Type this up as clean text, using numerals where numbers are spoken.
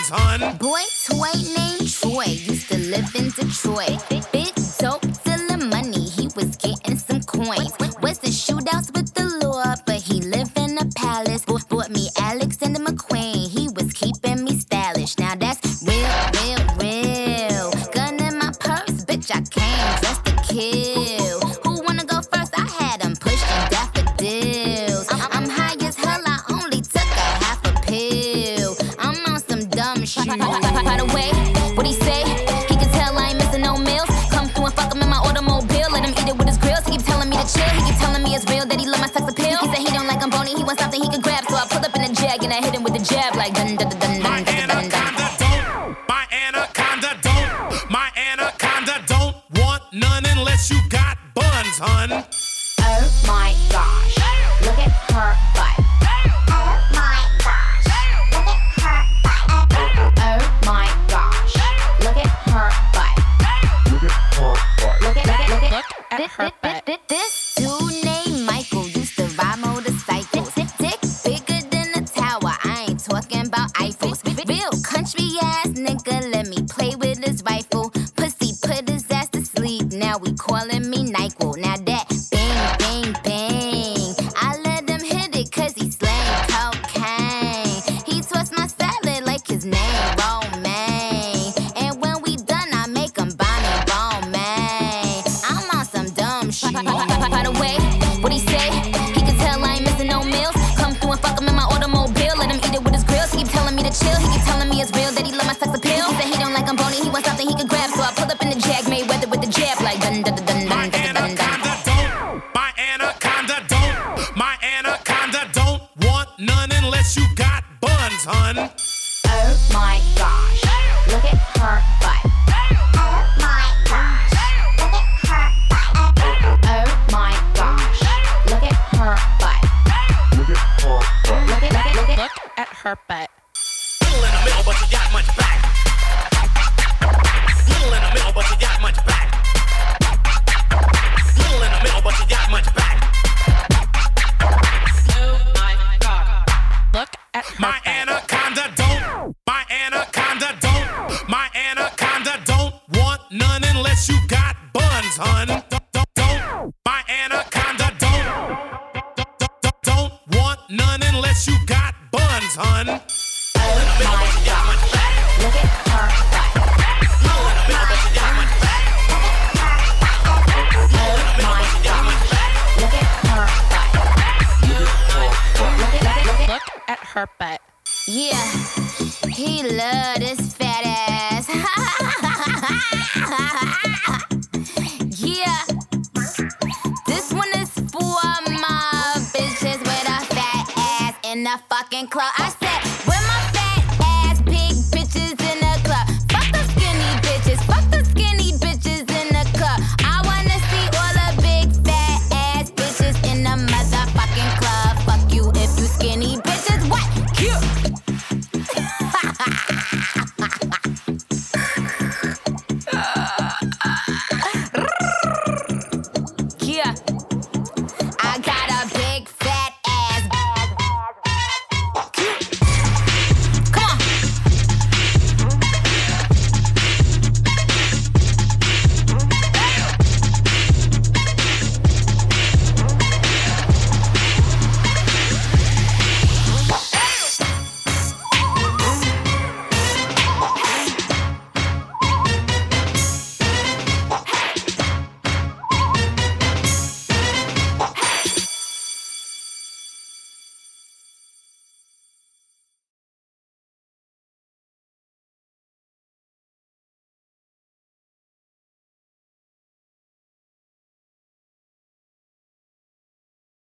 buns, hun. Boy toy named Troy used to live in Detroit. Big dope, stealing money, he was getting some coins. Was in shootouts with the law, but he lived in a palace. Bought me Alexander McQueen, he was keeping me stylish. Now that's real, real, real. Gun in my purse, bitch, I came just to kill. Who wanna go first? I had him pushing daffodils. I'm high as hell, I only took a half a pill. I'm on some dumb shit. By the way, what he say? He can tell I ain't missing no meals. Come through and fuck him in my automobile. Let him eat it with his grills. He keep telling me to chill. He keep telling me it's real that he love my sex appeal. He said he don't like I'm bony, he wants something he can grab. So I pull up in a jag and I hit him with the jab like dun dun dun dun dun dun dun dun. My anaconda don't. My anaconda don't want none unless you got buns, hun. Oh my gosh, look at her butt. Oh my gosh, look at her butt. Oh my gosh, look at her butt. Look at her butt. This dude named Michael used to ride motorcycles. Dick bigger than a tower, I ain't talking about Eiffels. Real country ass nigga, let me play with his rifle. Pussy put his ass to sleep, now we calling me NyQuil. Now that bang, bang, bang, I let him hit it cause he slang cocaine. He twists my salad like his name Romaine. And when we done, I make him Bonnie Romaine. I'm on some dumb shit. By the way, what he say? He can tell I ain't missing no meals. Come through and fuck him in my automobile. Let him eat it with his grills. He keep telling me to chill. He keep telling me it's real that he love my sex appeal. He said he don't like I'm bony, he wants something he can grab. So I pull up in the jag, made weather with the jab like dun dun dun dun dun dun dun dun. My anaconda don't. My anaconda don't want none unless you got buns, hun. Oh my gosh, look at her butt. Oh my gosh, look at her butt. Oh my gosh, look at her butt. Look at her butt. Little in the middle, but you got much back. Little in the middle, but you got much back. Little in the middle, but you got much back. Oh my God. Look at her My anaconda don't. My anaconda don't. My anaconda don't want none unless you got buns, hun. Don't. My anaconda don't want none unless you got buns, hun. Oh my gosh, look at her butt. Oh my gosh, look at her butt. Look at her butt. Yeah, he love this fat ass. Yeah, this one is for my bitches with a fat ass in the fucking club. I said